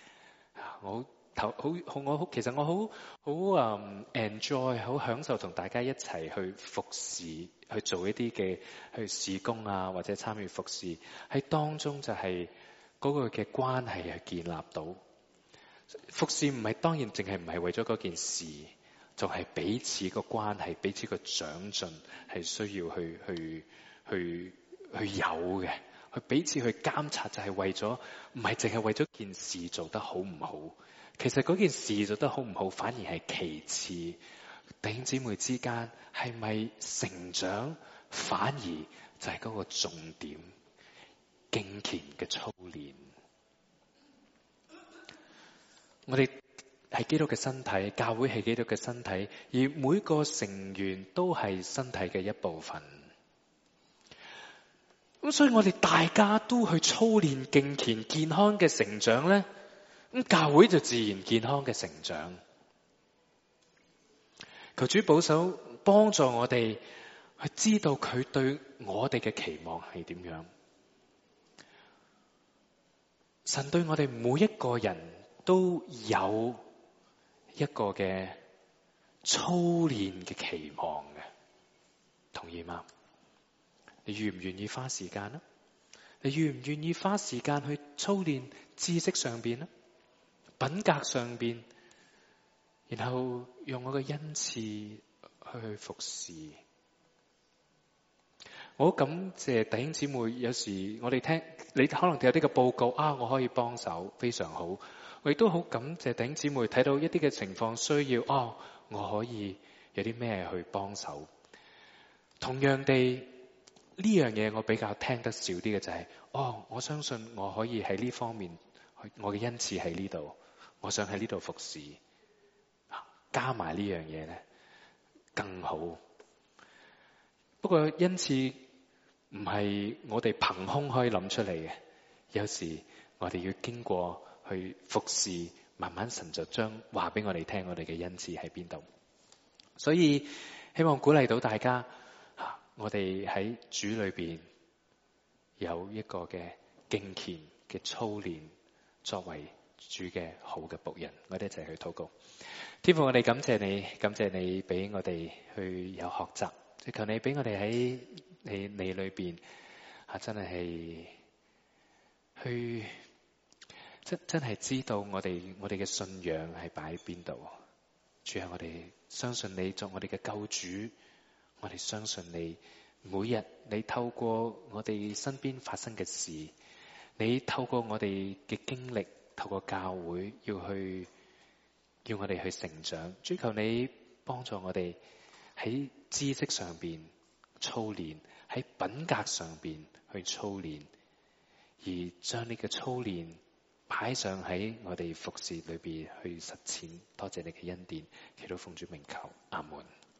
Speaker 1: 其實我好enjoy， 好享受同大家一齊去服侍，去做一啲嘅去事工啊，或者參與服侍，喺當中就係嗰個嘅關係係建立到。服侍當然淨係唔係為咗嗰件事，就係彼此個關係，彼此個長進係需要去有嘅，去彼此去監察，就係為咗唔係淨係為咗件事做得好唔好。其實嗰件事做得好唔好，反而係其次。弟兄姊妹之間係咪成長，反而就係嗰個重點。敬虔嘅操練，我哋係基督嘅身體，教會係基督嘅身體，而每個成員都係身體嘅一部分。咁所以我哋大家都去操練敬虔健康嘅成長咧，咁教會就自然健康嘅成長。求主保守幫助我哋去知道佢對我哋嘅期望係點樣。神對我哋每一個人都有一個嘅操練嘅期望嘅，同意嗎？你願唔願意花時間呢？你願唔願意花時間去操練知識上邊呢？品格上邊，然後用我嘅恩賜去服侍。我好感謝弟兄姊妹，有時我哋聽你可能有啲嘅報告啊，我可以幫手，非常好。我亦都好感謝弟兄姊妹睇到一啲嘅情況需要，我可以有啲咩去幫手。同樣地，呢樣嘢我比較聽得少啲嘅就係，我相信我可以喺呢方面，我嘅恩賜喺呢度，我想喺呢度服侍，加埋呢樣嘢咧更好。不過恩賜唔係我哋憑空可以諗出嚟嘅，有時我哋要經過去服侍，慢慢神就將話俾我哋聽，我哋嘅恩賜喺邊度。所以希望鼓勵到大家，我哋喺主裏邊有一個嘅敬虔嘅操練，作為主嘅好嘅僕人。我哋一齊去禱告。天父，我哋感謝你，感謝你俾我哋去有學習，求你俾我哋喺你裏邊真係去真係知道我哋嘅信仰係擺喺邊度。主啊，我哋相信你作我哋嘅救主，我哋相信你每日你透過我哋身邊發生嘅事，你透過我哋嘅經歷，透過教會要我哋去成長。追求你幫助我哋喺知識上邊操練，喺品格上邊去操練，而將呢個操練擺上喺我哋服侍裏邊去實踐。多謝你嘅恩典，祈禱奉主名求，阿門。